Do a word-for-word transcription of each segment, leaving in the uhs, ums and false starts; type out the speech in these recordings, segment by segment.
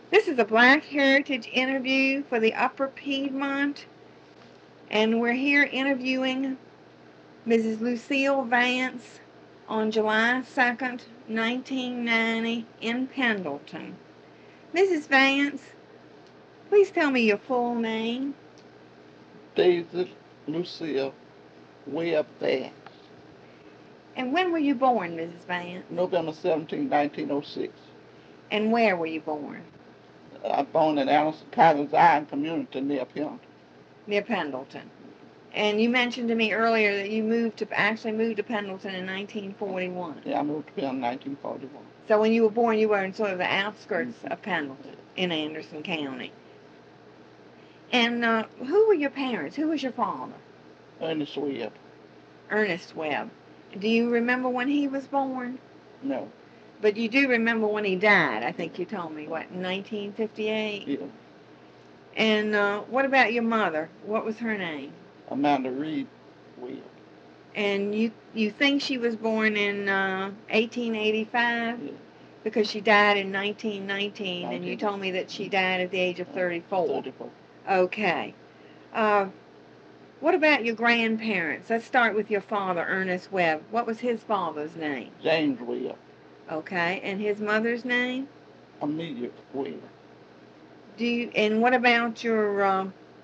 This is a Black Heritage interview for the Upper Piedmont, and we're here interviewing Missus Lucille Vance on July second, nineteen ninety, in Pendleton. Missus Vance, please tell me your full name. Daisy Lucille Webb Vance. And when were you born, Missus Vance? November seventeenth, nineteen oh six. And where were you born? I was born in Allison County, Zion community near Pendleton. Near Pendleton. And you mentioned to me earlier that you moved to actually moved to Pendleton in nineteen forty-one. Yeah, I moved to Pendleton in nineteen forty-one. So when you were born, you were in sort of the outskirts mm-hmm. of Pendleton in Anderson County. And uh, who were your parents? Who was your father? Ernest Webb. Ernest Webb. Do you remember when he was born? No. But you do remember when he died, I think you told me, what, in nineteen fifty-eight? Yeah. And uh, what about your mother? What was her name? Amanda Reed Webb. And you you think she was born in uh, eighteen eighty-five? Yeah. Because she died in nineteen nineteen, nineteen. And you told me that she died at the age of thirty-four. thirty-four. Okay. Uh, what about your grandparents? Let's start with your father, Ernest Webb. What was his father's name? James Webb. Okay. And his mother's name? Amelia Webb. Do you, and what about your uh,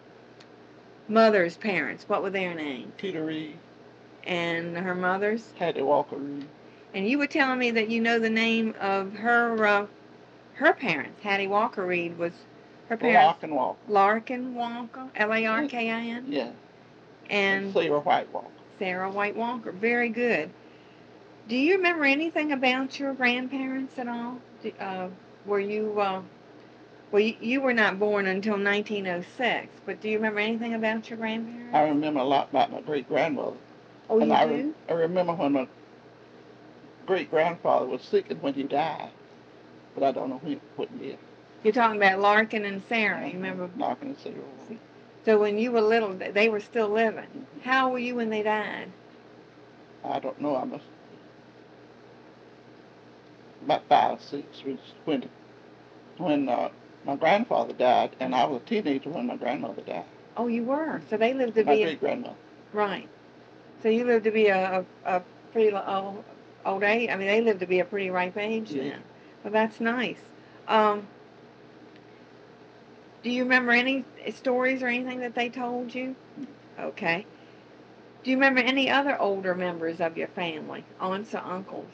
mother's parents? What were their names? Peter Reed. And her mother's? Hattie Walker Reed. And you were telling me that you know the name of her uh, her parents. Hattie Walker Reed was her parents. Larkin Walker. Larkin Walker, L A R K I N? Yeah. And, and Sarah White Walker. Sarah White Walker. Very good. Do you remember anything about your grandparents at all? Uh, were you, uh, well, you, you were not born until nineteen oh six, but do you remember anything about your grandparents? I remember a lot about my great-grandmother. Oh, and you I do? Re- I remember when my great-grandfather was sick and when he died, but I don't know when, what year. You're talking about Larkin and Sarah, you remember? Larkin and Sarah. So when you were little, they were still living. How old were you when they died? I don't know. I must about five, six, when when uh, my grandfather died, and I was a teenager when my grandmother died. Oh, you were. So they lived to my be great grandmother. Right. So you lived to be a, a, a pretty old, old age. I mean, they lived to be a pretty ripe age yeah. then. Well, that's nice. Um, do you remember any stories or anything that they told you? Okay. Do you remember any other older members of your family, aunts or uncles?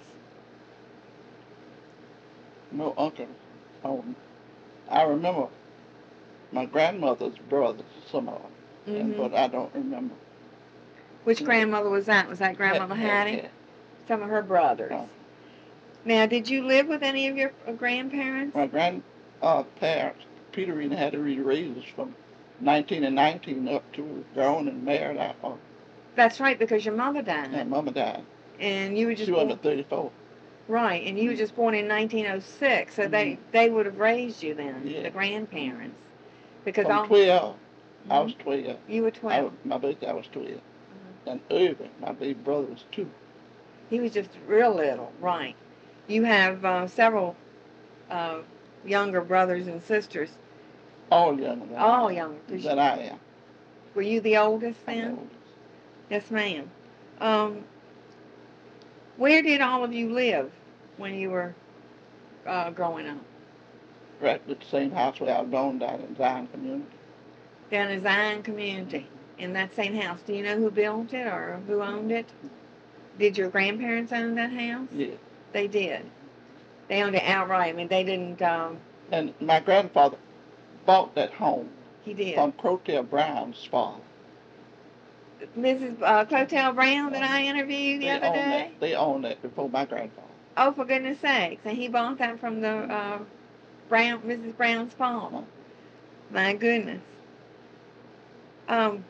No uncles. Um, I remember my grandmother's brothers, some of them, mm-hmm. and, but I don't remember. Which yeah. grandmother was that? Was that Grandmother Hattie? Yeah. Some of her brothers. Oh. Now, did you live with any of your grandparents? My grandparents, uh, Peter and Hattie Reed raised us from nineteen and nineteen up to grown and married out. Uh, That's right, because your mother died. Yeah, Mama died. And you were just she was thirty-four. Right, and you were just born in nineteen oh six, so mm-hmm. they, they would have raised you then, yeah. the grandparents. Because From all, twelve, mm-hmm. I was twelve. You were twelve. I was, my birthday, I was twelve. Mm-hmm. And Irving, my big brother, was two. He was just real little, right. You have uh, several uh, younger brothers and sisters. All younger. Than all I younger. Than I am. Were you the oldest then? I'm the oldest. Yes, ma'am. Um, where did all of you live when you were uh, growing up? Right at the same house where I was born, down in Zion Community. Down in Zion Community, in that same house. Do you know who built it or who owned it? Did your grandparents own that house? Yeah. They did. They owned it outright. I mean, they didn't... Um, and my grandfather bought that home. He did. From Clotel Brown's father. Missus Uh, Clotel Brown that I interviewed the they other day? That. They owned that before my grandfather. Oh, for goodness sakes. And he bought that from the uh, Brown, Missus Brown's father. My goodness. Um,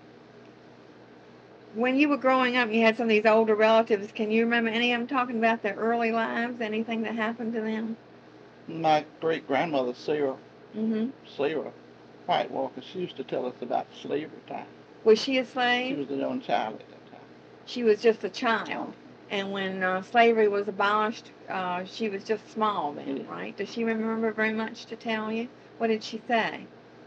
when you were growing up, you had some of these older relatives. Can you remember any of them talking about their early lives, anything that happened to them? My great-grandmother, Sarah, mm-hmm. Sarah White Walker, she used to tell us about slavery time. Was she a slave? She was a young child at that time. She was just a child. And when uh, slavery was abolished, uh, she was just small then, Yeah. right? Does she remember very much to tell you? What did she say?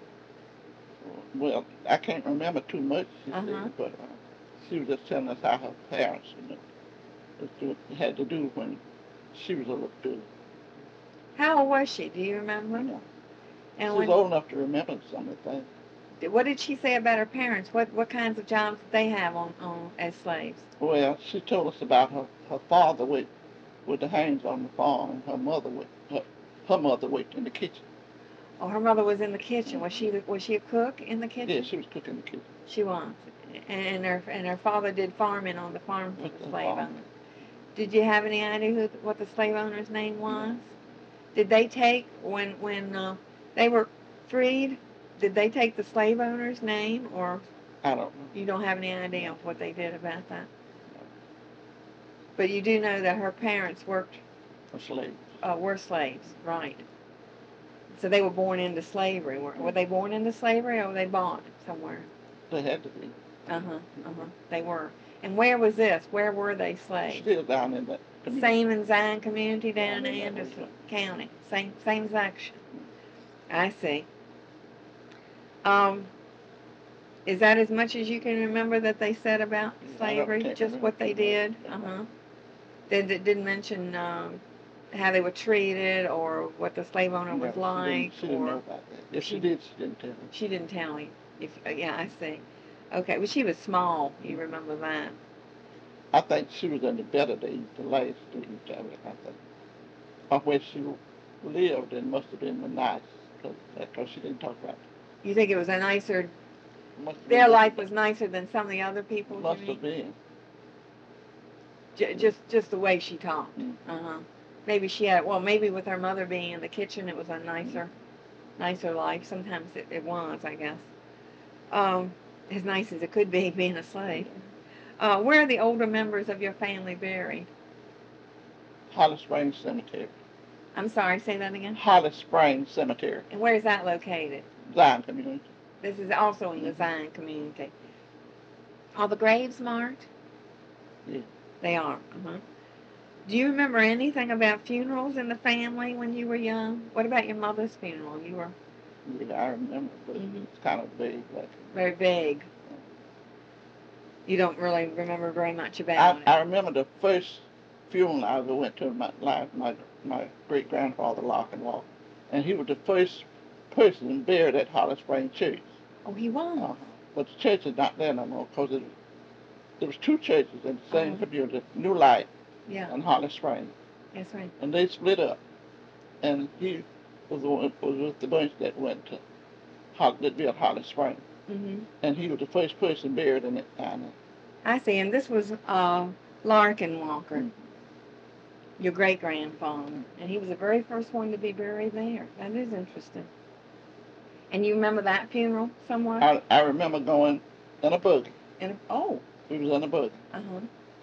Well, I can't remember too much, she Uh-huh. said, but uh, she was just telling us how her parents, you know, what they had to do when she was a little girl. How old was she? Do you remember? You know. And She was when, old enough to remember some of the things. what did she say about her parents? What what kinds of jobs did they have on, on as slaves? Well, she told us about her, her father worked with the hands on the farm, and her mother worked, her, her mother worked in the kitchen. Oh, her mother was in the kitchen. Mm-hmm. Was she was she a cook in the kitchen? Yeah, she was cooking in the kitchen. She was. And her and her father did farming on the farm for With the the slave farm. owners. Did you have any idea who what the slave owner's name was? No. Did they take when when uh, they were freed? Did they take the slave owner's name, or I don't know. you don't have any idea of what they did about that? No. But you do know that her parents worked For slaves. uh, were slaves, right? So they were born into slavery. Were, were they born into slavery, or were they bought somewhere? They had to be. Uh huh. Uh huh. They were. And where was this? Where were they slaves? Still down in that community. Same in Zion community down Down in in that Anderson area. County. Same same section. I see. Um, is that as much as you can remember that they said about Yeah, I don't, slavery? can't Just remember what they too much. did? Uh huh. They d- didn't mention um, how they were treated or what the slave owner No, was she like, didn't, she didn't know or about that. If she, she did, she didn't tell me. she didn't tell you. If uh, yeah, I see. Okay, well she was small. You remember that? I think she was in the better days, the last days of it, I think. Or where she lived, it must have been the nice, because she didn't talk about it. You think it was a nicer? Must have Their been, life was nicer than some of the other people's. must You have mean? been. J- just just the way she talked. Mm. Uh huh. Maybe she had. Well, maybe with her mother being in the kitchen, it was a nicer, mm. nicer life. Sometimes it, it was, I guess. Um, as nice as it could be being a slave. Uh, where are the older members of your family buried? Holly Springs Cemetery. I'm sorry, say that again. Holly Springs Cemetery. And where is that located? Zion community. This is also in the Mm-hmm. Zion community. Are the graves marked? Yeah. They are. Uh-huh. Do you remember anything about funerals in the family when you were young? What about your mother's funeral? You were Yeah, I remember, but mm-hmm. it's kind of vague. Like, very vague. You don't really remember very much about I, it. I remember the first funeral I ever went to in my life, my, my great grandfather, Lochinwalk. And he was the first person buried at Holly Springs Church. Oh, he was? Uh-huh. But the church is not there no more because there was two churches in the same uh-huh. community, New Light yeah. and Holly Springs. That's right. And they split up. And he was, the one, was with the bunch that went to Holly, that built Holly Springs. Mm-hmm. And he was the first person buried in it down there. I see. And this was uh, Larkin Walker, Mm-hmm. your great grandfather, and he was the very first one to be buried there. That is interesting. And you remember that funeral somewhat? I, I remember going in a buggy. In a, oh. We was in a buggy. Uh huh.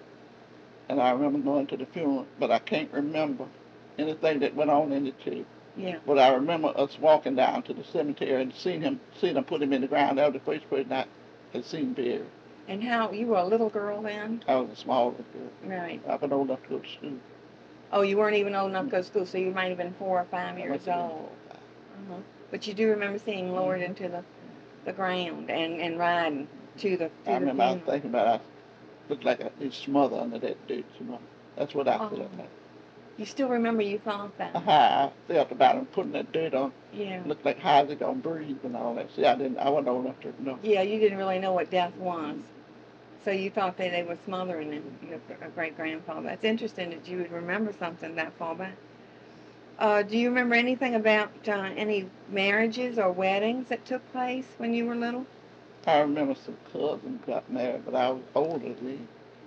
And I remember going to the funeral, but I can't remember anything that went on in the church. Yeah. But I remember us walking down to the cemetery and seeing him, seeing them put him in the ground. That was the first person I had seen buried. And how you were a little girl then? I was a small little girl. Right. I've been old enough to go to school. Oh, you weren't even old enough to go to school, so you might have been four or five years old. Uh-huh. But you do remember seeing lowered mm-hmm. into the, the ground and, and riding to the to I the remember funeral. I was thinking about it. I looked like a smother under that dirt, you know. That's what I oh. felt like. You still remember you thought that? Uh-huh. I felt about him putting that dirt on. Yeah. Looked like how's it gonna breathe and all that. See, I didn't. I wasn't old enough to know. Yeah, you didn't really know what death was, so you thought that they were smothering him, your great grandfather. That's interesting that you would remember something that far back. Uh, do you remember anything about uh, any marriages or weddings that took place when you were little? I remember some cousins got married, but I was older then.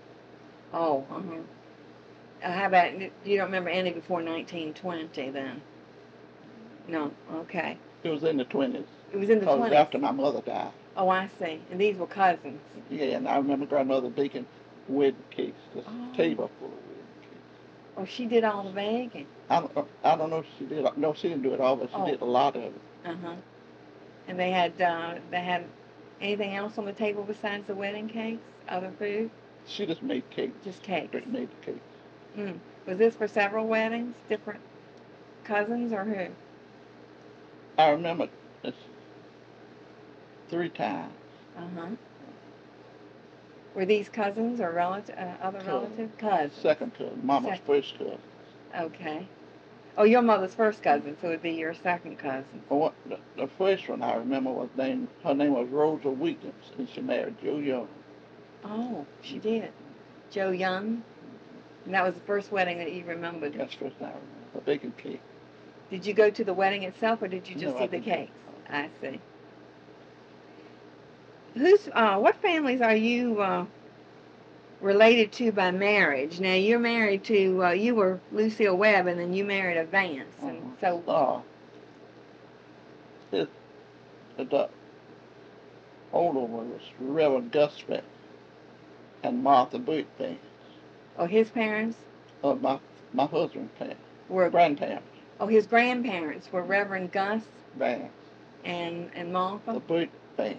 Oh, uh-huh. Uh, how about, you don't remember any before nineteen twenty then? No, okay. It was in the twenties. It was in the twenties? After my mother died. Oh, I see. And these were cousins? Yeah, and I remember grandmother baking wedding cakes, this oh. table full of wedding cakes. Oh, she did all the baking? I don't, I don't know if she did, no, she didn't do it all, but she oh. did a lot of it. Uh-huh. And they had, uh, they had anything else on the table besides the wedding cakes? Other food? She just made cakes. Just cakes. She made the cakes. Mm. Was this for several weddings? Different cousins or who? I remember this three times. Uh-huh. Were these cousins or relative, uh, other Cousin. relatives? Cousins. Second cousin. Mama's Second. first cousin. Okay. Oh, your mother's first cousin, so it would be your second cousin. Well, what, the, the first one I remember was named, her name was Rosa Williams, and she married Joe Young. Oh, she did. Joe Young? And that was the first wedding that you remembered? That's the first time I remember. A baking cake. Did you go to the wedding itself, or did you just No, see I the didn't. cakes? I see. Who's, uh, what families are you, uh, related to by marriage? Now, you're married to, uh, you were Lucille Webb, and then you married a Vance, and Uh-huh. so... Uh, it, the older one was Reverend Gus Vance and Martha Booth Vance. Oh, his parents? Uh, my, my husband's parents. Were, grandparents. oh, his grandparents were Reverend Gus Vance. and, and Martha? The Booth Vance.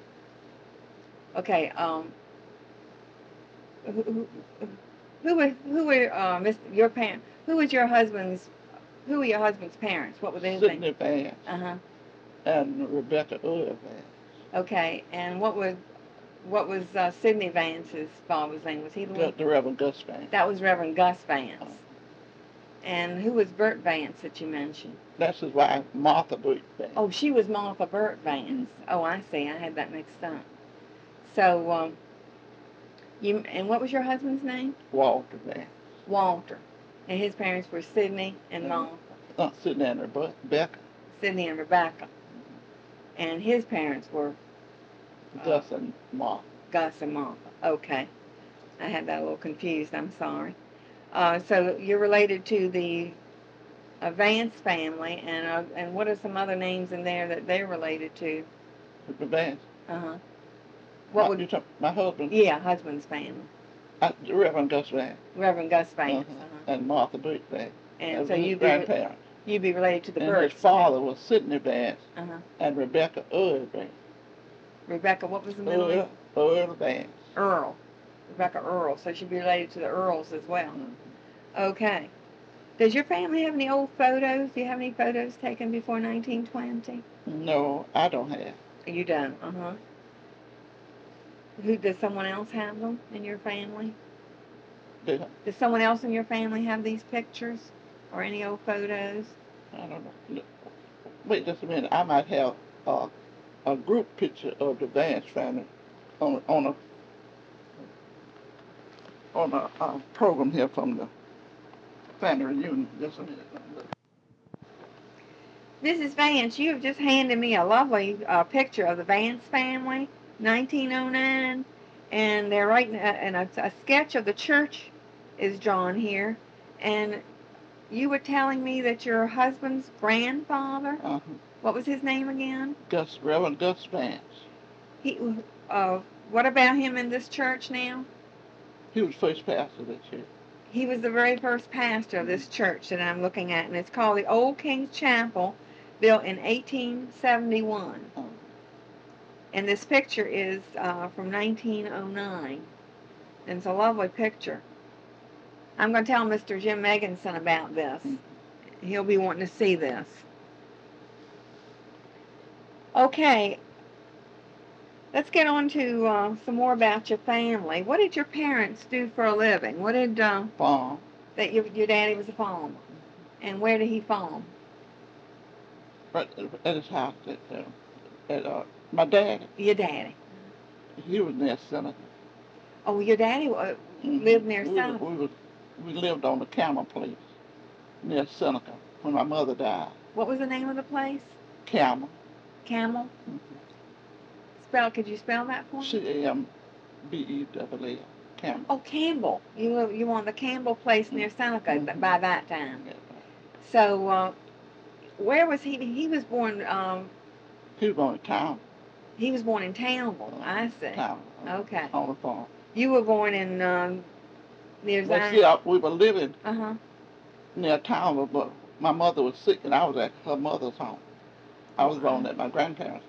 Okay, um... Who, who, who were, who were, uh, Miss, your parents, who was your husband's, who were your husband's parents? What were their names? Sidney Vance. Uh-huh. And Rebecca Earl Vance. Okay, and what was, what was, uh, Sidney Vance's father's name? Was he the one? The Reverend Gus Vance. That was Reverend Gus Vance. Uh-huh. And who was Bert Vance that you mentioned? That's his wife, Martha Booth Vance. Oh, she was Martha Burt Vance. Oh, I see. I had that mixed up. So, um, you, and what was your husband's name? Walter Vance. Walter. And his parents were Sidney and Uh-huh. Martha. Not Sidney and Rebecca. Sidney and Rebecca. And his parents were uh, Gus and Martha. Gus and Martha. Okay. I had that a little confused. I'm sorry. Uh, so you're related to the uh, Vance family, and uh, and what are some other names in there that they're related to? The Vance. Uh-huh. What my, would you talk, my husband? Yeah, husband's family. I, the Reverend Gus Vance. Reverend Gus Vance. Uh-huh. Uh-huh. And Martha Booth Vance. And As so his you'd be, re- grandparents. you'd be related to the And Burts. his father was Sidney Vance Uh-huh. and Rebecca Earl Vance. Rebecca, what was the middle Earl, name? Earl Vance. Earl. Rebecca Earl. So she'd be related to the Earls as well. Mm-hmm. Okay. Does your family have any old photos? Do you have any photos taken before nineteen twenty? No, I don't have. You don't? Uh-huh. Who, does someone else have them in your family? Did I? Does someone else in your family have these pictures? Or any old photos? I don't know. Look, wait just a minute. I might have uh, a group picture of the Vance family on on a on a uh, program here from the family reunion. Just a minute. Look. Missus Vance, you have just handed me a lovely uh, picture of the Vance family, nineteen oh nine, and they're writing, a, and a, a sketch of the church is drawn here, and you were telling me that your husband's grandfather, Uh-huh. what was his name again? Gus, Reverend Gus Vance. He, uh, what about him in this church now? He was first pastor of this church. He was the very first pastor of this church that I'm looking at, and it's called the Old King's Chapel, built in eighteen seventy-one. Uh-huh. And this picture is uh, from nineteen oh nine. And it's a lovely picture. I'm going to tell Mister Jim Megginson about this. He'll be wanting to see this. Okay. Let's get on to uh, some more about your family. What did your parents do for a living? What did... Uh, Farm. that your, your daddy was a farmer. And where did he farm? Right at his house. At, uh, at, uh, my dad, Your daddy. he was near Seneca. Oh, your daddy uh, Mhm. lived near we Seneca. Was, we, was, we lived on the Camel place near Seneca when my mother died. What was the name of the place? Camel. Camel? Mm-hmm. Spell, could you spell that for me? C A M B E double L. Campbell. Oh, Campbell. You live, you on the Campbell place near Seneca Mm-hmm. by that time. Yeah. So, uh, where was he? He was born, um, He was born in town. he was born in Townville. Uh, I see. Town. uh, Okay. On the farm. You were born in, um, near Well, Zion. see, I, we were living Uh-huh. near town, but my mother was sick and I was at her mother's home. I was Oh, born I- at my grandparents' house.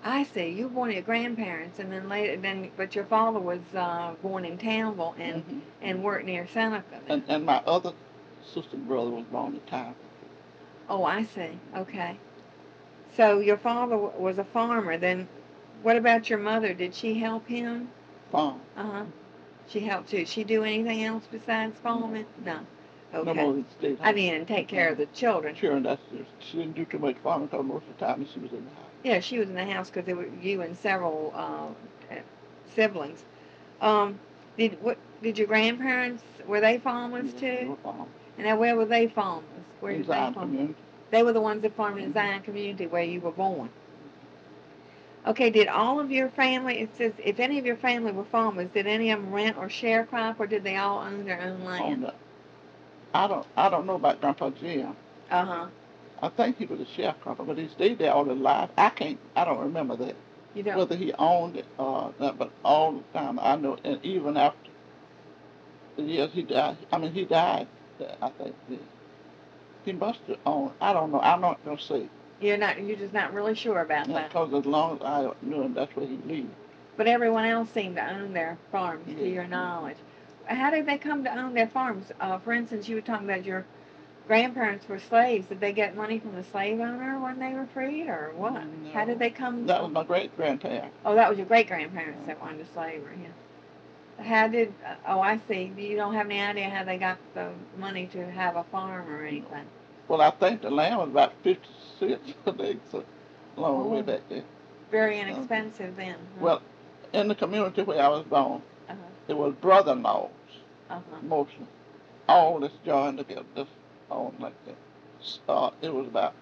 I see. You were born to your grandparents, and then later, then, but your father was uh, born in Townville and hmm and worked near Seneca. Then. And and my other sister and brother was born in town. Oh, I see. Okay. So your father w- was a farmer. Then, what about your mother? Did she help him? Farm. Uh huh. She helped too. She do anything else besides farming? No. No Okay. more than state I house. mean, take care of the children. Sure, and that's just, she didn't do too much farming because most of the time she was in the house. Yeah, she was in the house because there were you and several uh, uh, siblings. Um, did what? Did your grandparents were they farmers Yeah, they too? were farmers. And now where were they farmers? Where In did they Zion farm? community. They were the ones that farmed in Mhm. Zion community where you were born. Okay, did all of your family? It says if any of your family were farmers, did any of them rent or sharecrop, or did they all own their own On land? the, I don't I don't know about Grandpa Jim. Uh huh. I think he was a sharecropper, but he stayed there all his life. I can't. I don't remember that. You don't. Whether he owned it or not, but all the time I know, and even after the years he died, I mean he died. uh, I think he, he must have owned. I don't know. I'm not gonna say You're not. You're just not really sure about that. because as long as I knew him, that's where he lived. But everyone else seemed to own their farms, to Yeah. your knowledge. How did they come to own their farms? Uh, for instance, you were talking about your grandparents were slaves. Did they get money from the slave owner when they were freed, or what? No, How did they come? that was my great grandparents. Oh, that was your great grandparents that went into slavery. Yeah. How did? Uh, oh, I see. You don't have any idea how they got the money to have a farm or anything. Well, I think the land was about fifty cents a day, so a long way Oh, back there. very Uh, inexpensive then. Huh? well, in the community where I was born, Uh-huh. it was brother-in-laws Uh-huh. mostly. All this joined together, just all like that. Uh, it was about.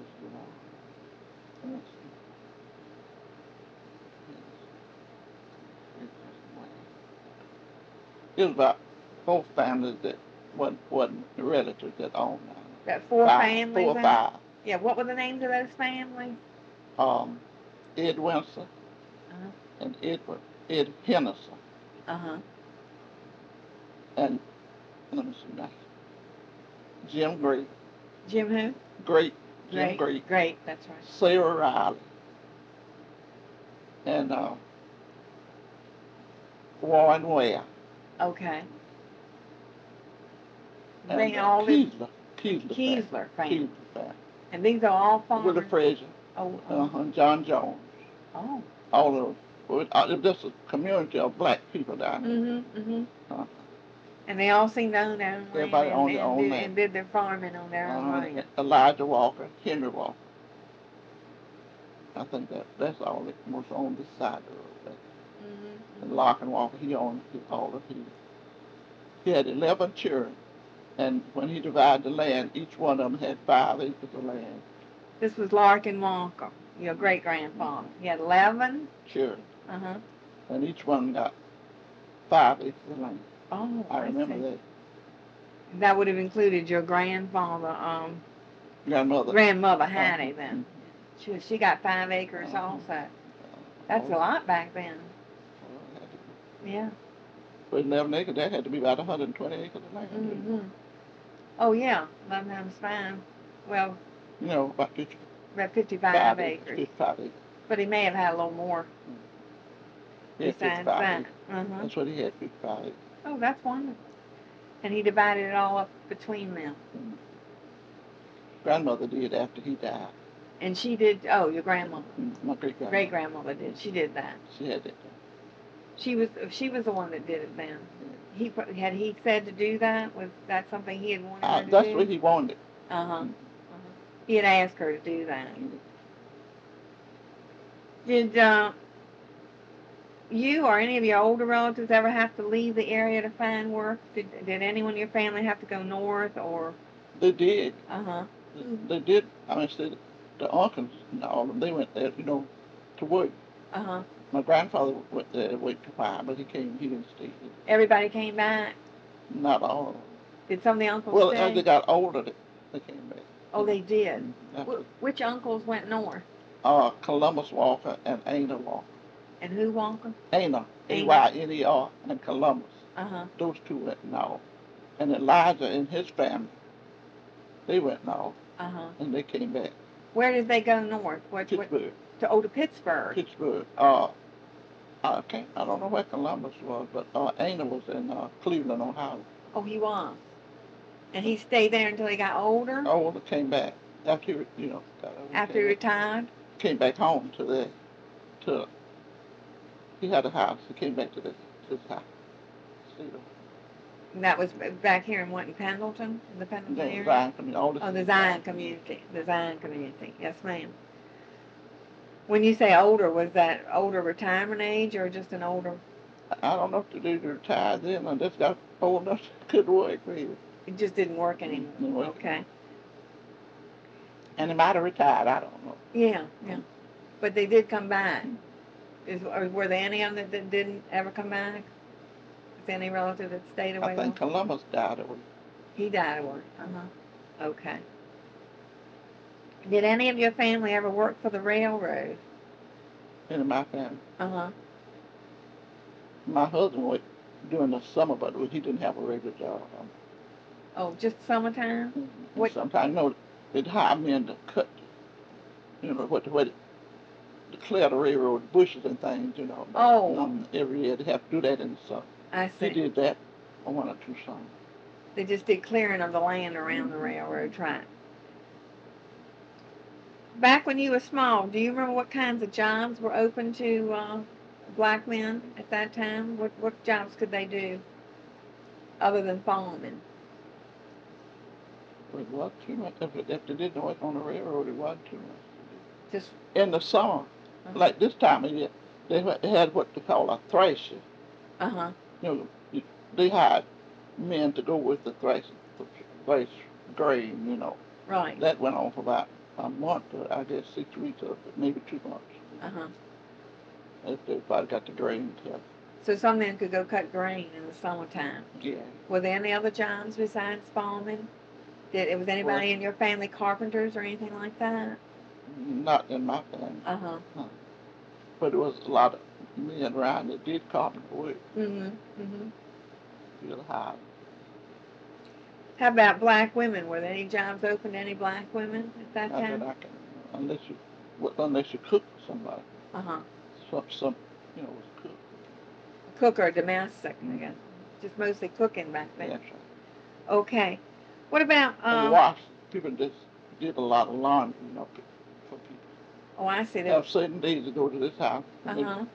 It was about four families that wasn't, wasn't relatives that owned that. That four Five, families. four or then? five. Yeah. What were the names of those families? Um, Ed Winsor Uh-huh. and Edward Ed Henderson Uh-huh. and let me see now. Jim Great, Jim who? Great, Jim Great. Great, Great. That's right. Sarah Riley, and uh, Warren Ware, Okay. and They uh, all live. Keesler, Keesler, Keesler family. Keesler family, And these are all Willie farmers. Frazier, Oh. uh, Oh. John Jones, Oh. all of them. Uh, it was just a community of black people down there. Mm-hmm. Mm-hmm. Uh, And they all seemed to own their own land Everybody and, owned their and, own did, land. and did their farming on their own uh, land. Elijah Walker, Henry Walker. I think that that's all that was on this side of the road. There. Mm-hmm. And Larkin Walker, he owned all of his. He had eleven children, and when he divided the land, each one of them had five acres of land. This was Larkin Walker, your great grandfather. He had eleven Children. Uh huh. And each one got five acres of land. Oh, I I remember see. that. That would have included your grandfather, um, Grandmother. grandmother Hattie. Uh-huh. Then she she got five acres Uh-huh. also. That's a lot back then. Yeah. For eleven acres, that had to be about one hundred twenty acres of land. Mm-hmm. Oh yeah, eleven times five. Well, You know, about fifty. about fifty-five Five acres. acres. Fifty-five acres. But he may have had a little more He had besides fifty-five that. acres. Uh-huh. That's what he had, fifty-five acres. Oh, that's wonderful. And he divided it all up between them. Mm-hmm. Grandmother did after he died. And she did. Oh, your grandmother. Mm-hmm. My great grandmother. Great grandmother did. She did that. She had that. She was. She was the one that did it then. He had he said to do that. Was that something he had wanted Uh, her to that's do? what he wanted. Uh huh. Mm-hmm. Uh-huh. He had asked her to do that. Mm-hmm. Did uh, you or any of your older relatives ever have to leave the area to find work? Did Did anyone in your family have to go north or? They did. Uh huh. They did. I mean, see, the uncles and all of them, they went there, you know, to work. Uh huh. My grandfather went there to work a while, but he came, he didn't stay here. Everybody came back. Not all of them. Did some of the uncles Well, stay? as they got older, they, they came back. Oh, they did. Mm-hmm. Wh- which uncles went north? Uh, Columbus Walker and Aina Walker. And who Walker? Aina, A Y N E R, and Columbus. Uh huh. Those two went north. And Elijah and his family, they went north. Uh huh. And they came back. Where did they go north? What? Pittsburgh. What, To oh, to Pittsburgh. Pittsburgh. Uh, I can't. I don't know where Columbus was, but uh, Ana was in uh, Cleveland, Ohio. Oh, he was. And he stayed there until he got older. Older, came back after he, you know, got older, After he came back, retired. came back home to the to. He had a house. He came back to this this house. See the And that was back here in what, in Pendleton, in the Pendleton the area. Zion community. All this Oh, is the Zion community. The Zion community. Yes, ma'am. When you say older, was that older retirement age or just an older? I don't know if the dude retired then or just got old enough to could work really. It just didn't work anymore. Didn't work Okay. And he might have retired. I don't know. Yeah, yeah. But they did come back. Is, or were there any of them that, that didn't ever come back? Is there any relative that stayed away? I think long? Columbus died away. He died away. Uh-huh. Okay. Did any of your family ever work for the railroad? In my family. Uh-huh. My husband worked during the summer, but he didn't have a regular job. Oh, just summertime? Mm-hmm. What? Sometimes, you know, they'd hire men to cut, you know, what, what, to clear the railroad bushes and things, you know. Oh. Um, every year they have to do that in the summer. I see. He did that on one or two summers. They just did clearing of the land around the railroad track. Back when you were small, do you remember what kinds of jobs were open to uh, black men at that time? What what jobs could they do other than farming? It wasn't too much. If, it, if they didn't work on the railroad, it wasn't too much. Just in the summer, uh-huh. like this time of year, they had what they call a thresher. Uh huh. You know, they hired men to go with the thresh, the thresh grain. You know. Right. That went on for about a month, or I guess six weeks, or maybe two months. Uh huh. If they probably got the grain together. So some men could go cut grain in the summertime. Yeah. Were there any other jobs besides farming? Did was anybody well, in your family carpenters or anything like that? Not in my family. Uh huh. Huh. But there was a lot of men around that did carpenter work. Mm-hmm. Mm-hmm. Real hard. How about black women? Were there any jobs open to any black women at that Not time? that I can, unless you, well, unless you cook for somebody. Uh huh. Some, some, you know, was cook. Cook or domestic, Mm-hmm. I guess. Just mostly cooking back then. That's right. Okay. What about And um? wash. People just did a lot of laundry, you know, for people. Oh, I see. They That. have certain days to go to this house. Uh Maybe huh.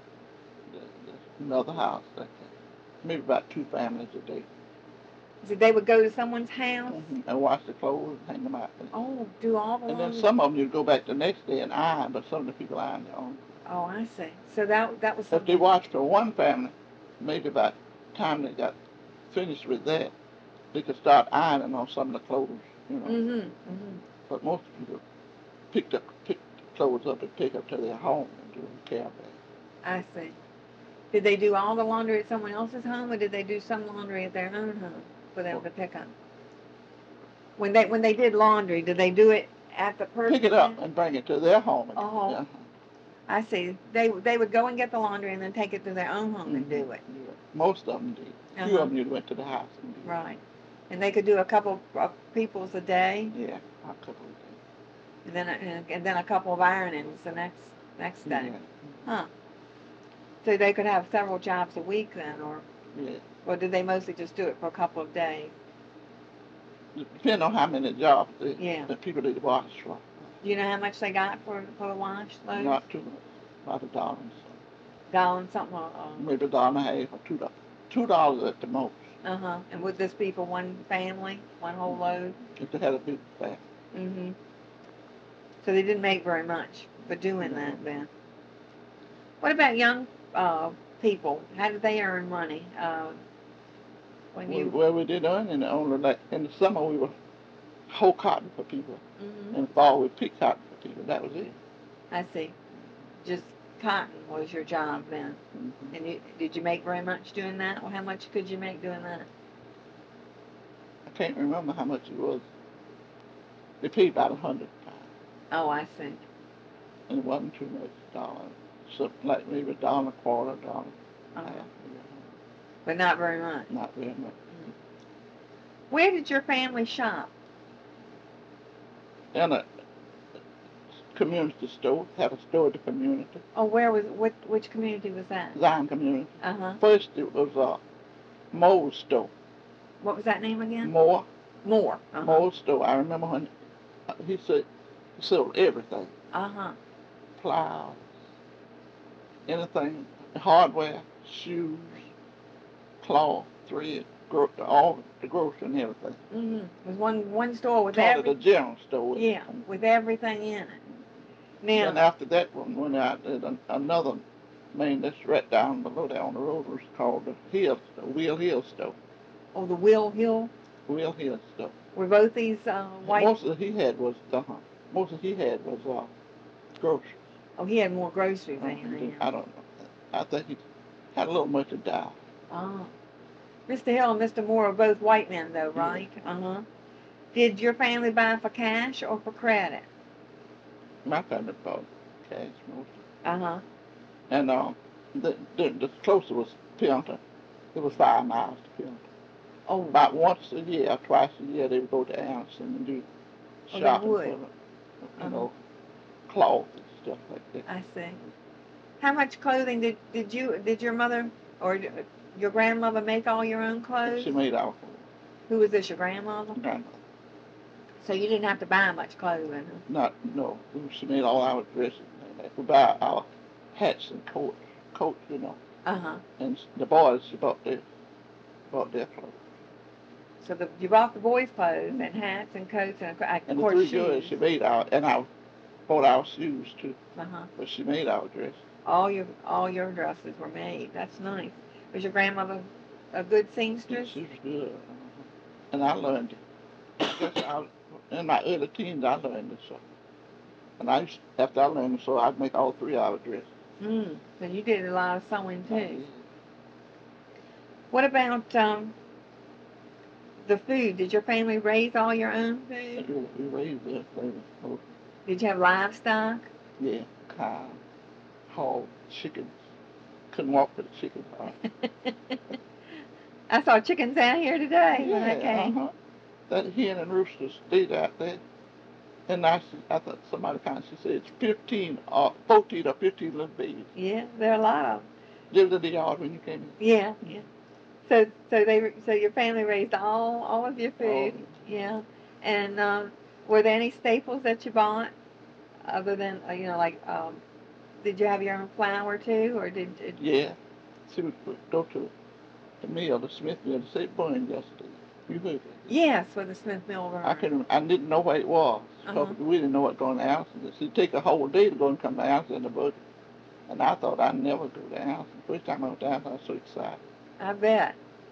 another house. Like that. Maybe about two families a day. So they would go to someone's house. Mm-hmm. And wash the clothes and hang them out. Oh, do all the And laundry. then some of them you'd go back the next day and iron, but some of the people iron their own. Oh, I see. So that that was If something. they watched for one family, maybe by the time they got finished with that, they could start ironing on some of the clothes, you know. Mm-hmm. Mm-hmm. But most people picked up picked the clothes up and take up to their home and do them care back. I see. Did they do all the laundry at someone else's home, or did they do some laundry at their own home for them to pick up? When they when they did laundry, did they do it at the person? Pick it up and bring it to their home. And, Oh. yeah. I see. They they would go and get the laundry and then take it to their own home mm-hmm. and do it. Yeah. Most of them did. A uh-huh. few of them you went to the house and did. Right. And they could do a couple of people's a day. Yeah, a couple of days. And then a, and then a couple of ironings the next next day. Yeah. Huh. So they could have several jobs a week then, or yeah. Or did they mostly just do it for a couple of days? Depending on how many jobs the, yeah. the people did wash for. Do you know how much they got for for the wash load? Not too much. About a dollar and something. Dollar and something. Or, uh, Maybe a dollar and a half or two dollars. Two dollars at the most. Uh huh. And would this be for one family, one whole load? If they had a big family. Mhm. So they didn't make very much for doing no. that then. What about young uh, people? How did they earn money? Uh, when well, you well, we did earn in the only like in the summer we were hoe cotton for people. Mm-hmm. In the fall we picked cotton for people. That was it. I see. Just cotton was your job then. Mm-hmm. And you, did you make very much doing that? Well, how much could you make doing that? I can't remember how much it was. They paid about a hundred pounds. Oh, I see. And it wasn't too much dollars. Something like maybe a dollar and a quarter, a dollar. Uh-huh. Half, but not very much. Not very much. Mm-hmm. Where did your family shop? In a community store. Had a store at the community. Oh, where was, what, which community was that? Zion community. Uh-huh. First it was a uh, Moe's store. What was that name again? Moore. Moore. Uh-huh. Moe's store. I remember when he said he sold everything. Uh-huh. Plows, anything, hardware, shoes, cloth, thread, gro- all the grocery and everything. Mm-hmm. It was one one store with Called every. it a general store. Yeah, with everything in it. Now. Then after that one went out, did an, another main that's right down below there on the road was called the Hill, the Will Hill store. Oh, the Will Hill. Will Hill store. Were both these uh, white? Most of he had was uh huh. Most of he had was uh, groceries. Oh, he had more groceries than uh, you. I don't know. I think he had a little much to die. Oh. Mister Hill and Mister Moore are both white men, though, right? Yeah. Uh-huh. Did your family buy for cash or for credit? My family bought cash mostly. Uh-huh. And um, the, the, the closer was Pimenta. It was five miles to Pimenta. Oh. About once a year, or twice a year, they would go to Anderson and do oh, shopping for, you uh-huh. know, cloth and stuff like that. I see. How much clothing did, did you, did your mother or your grandmother make all your own clothes? She made our clothes. Who was this, your grandmother? Grandmother. So you didn't have to buy much clothing? Huh? Not, no. She made all our dresses. We buy our hats and coats, coats, you know. Uh-huh. And the boys, she bought their, bought their clothes. So the, you bought the boys' clothes and hats and coats and, of and course, the three shoes. girls, she made our, and I bought our shoes too. Uh-huh. But she made our dress. All your all your dresses were made. That's nice. Was your grandmother a good seamstress? She was good. Uh-huh. And I learned it. I guess I, in my early teens, I learned it. So. And I used, after I learned it, so I'd make all three of our dresses. Mm. So you did a lot of sewing too. Uh, What about um, the food? Did your family raise all your own food? We, we raised everything. Did you have livestock? Yeah, cow, hog, chickens. Couldn't walk with a chicken farm. I saw chickens out here today yeah, when I came. Uh-huh. That hen and rooster stayed out there. And I, I thought somebody kind of, she said it's fifteen, or fourteen or fifteen little babies. Yeah, there are a lot of them. Lived in the yard when you came in. Yeah, yeah. So, so they, so your family raised all, all of your food. Oh. Yeah. And um, were there any staples that you bought, other than uh, you know, like, um, did you have your own flour too, or did? did yeah. She would go to the mill, the Smith mill, to say burn yesterday. You heard that? Yes, with the Smith mill burn. I couldn't. I didn't know what it was. Uh-huh. We didn't know what going to Allison. She'd take a whole day to go and come to Allison in the boat. And I thought I'd never go to Allison. First time I went to Allison, I was so excited. I bet.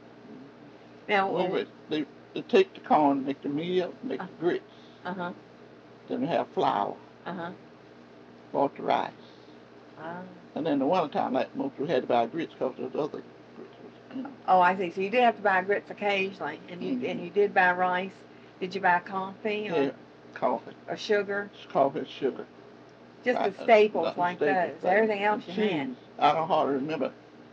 Now, we would, they, they take the corn, make the meal, make uh, the grits. Uh-huh. Then we have flour. Uh-huh. Bought the rice. Ah. And then the one time, like most we had to buy grits because there's other grits. You know. Oh, I see. So you did have to buy grits occasionally, and you Mm-hmm. and you did buy rice. Did you buy coffee or yeah, coffee or sugar? Coffee, sugar. Just I, the staples uh, like staples, those. Everything else you cheese. had. I don't hardly remember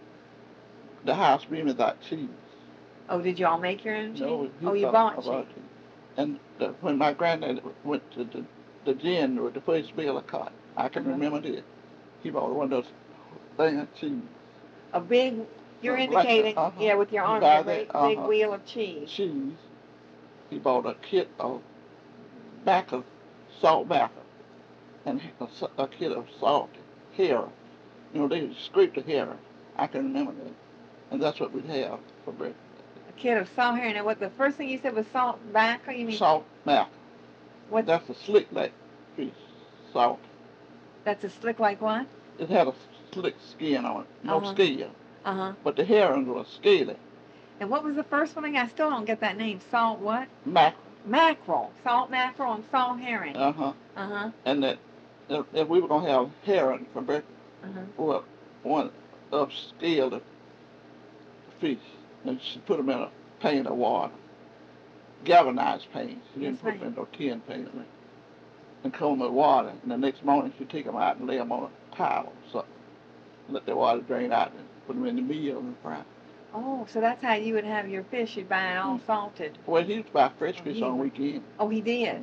the house being without cheese. Oh, did you all make your own cheese? No, oh, you bought, bought cheese. cheese. And the, when my granddad went to the, the gin with the first bill of cotton, I can uh-huh. remember this. He bought one of those things of cheese. A big, you're so indicating, like, uh-huh. yeah, with your arm, a big, uh-huh. big wheel of cheese. Cheese. He bought a kit of backer, salt backer, and a, a kit of salt herring. You know, they scraped the herring. I can remember that. And that's what we'd have for breakfast. A kit of salt herring. And what the first thing you said was salt backer? You mean salt backer? What? That's a slick like piece. Salt. That's a slick like what? It had a slick skin on it, no uh-huh. scale. Uh huh. But the herring was scaly. And what was the first one? I still don't get that name. Salt what? Mackerel. Mackerel. Salt mackerel and salt herring. Uh huh. Uh huh. And that if, if we were gonna have herring for breakfast, uh-huh. well, one upscaled the fish, and she put them in a pan of water, galvanized pans. She didn't yes, put them in no tin pans. And cover them with water. And the next morning she'd take them out and lay them on a pile or something. Let the water drain out and put them in the meal and fry. Oh, so that's how you would have your fish. You'd buy it all salted. Well, he used to buy fresh oh, fish he on would. weekend. Oh, he did?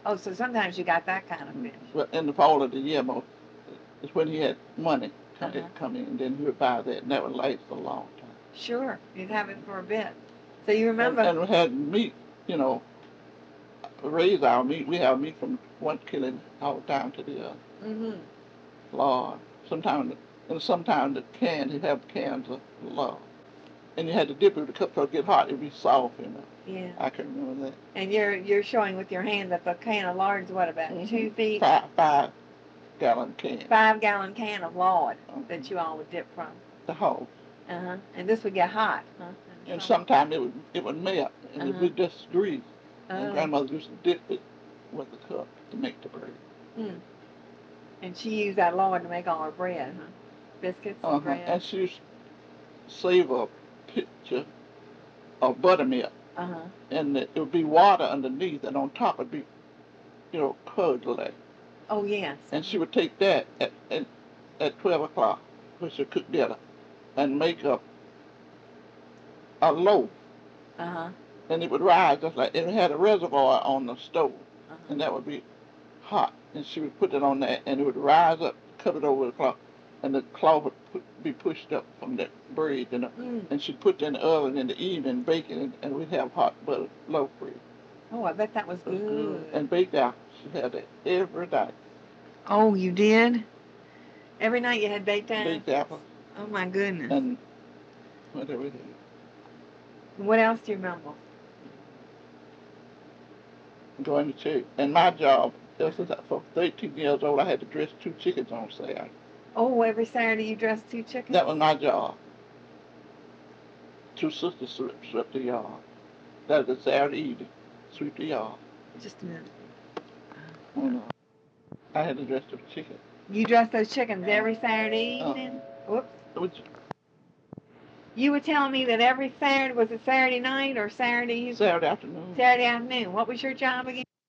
Oh, so sometimes you got that kind of fish. Well, in the fall of the year, most is when he had money come, Uh-huh. come in, and then he would buy that, and that would last a long time. Sure, you'd have it for a bit. So you remember? And, and we had meat, you know, raise our meat. We have meat from one killing all down to the other. Mm-hmm. Lord, sometimes, and sometimes the can, he have cans of lard. And you had to dip it with the cup so it get hot. It'd be soft, you know. Yeah. I can remember that. And you're you're showing with your hand that the can of lard's what about Mm-hmm. two feet? Five, five gallon can. Five gallon can of lard Uh-huh. that you all would dip from. The hose. Uh huh. And this would get hot, huh? And sometimes it would it would melt, and Uh-huh. it would just grease. Oh. And grandmother used to dip it with the cup to make the bread. Hmm. And she used that lard to make all her bread, huh? Biscuits and Uh-huh. bread. And she used to save a pitcher of buttermilk. Uh-huh. And it would be water underneath, and on top it'd be, you know, curd like. Oh, yes. And she would take that at at, at twelve o'clock, which she cooked dinner, and make up a loaf. Uh-huh. And it would rise just like, it had a reservoir on the stove, Uh-huh. and that would be hot. And she would put it on that, and it would rise up, cover it over the cloth, and the cloth would put, be pushed up from that bread, you know. Mm. And she'd put it in the oven in the evening, bake it, and, and we'd have hot butter loaf bread. Oh, I bet that was good. good. And baked apples. She had that every night. Oh, you did? Every night you had baked apples? Baked apples. Oh, my goodness. And whatever it is. What else do you remember? Going to church. And my job, this is for thirteen years old, I had to dress two chickens on Saturday. Oh, every Saturday you dressed two chickens? That was my job. Two sisters swept, swept the yard. That was a Saturday evening. Sweep the yard. Just a minute. Oh, no. I had to dress the chicken. You dressed those chickens every Saturday evening? Uh, Whoops. Which, You were telling me that every Saturday, was it Saturday night or Saturday? Saturday afternoon. Saturday afternoon. What was your job again?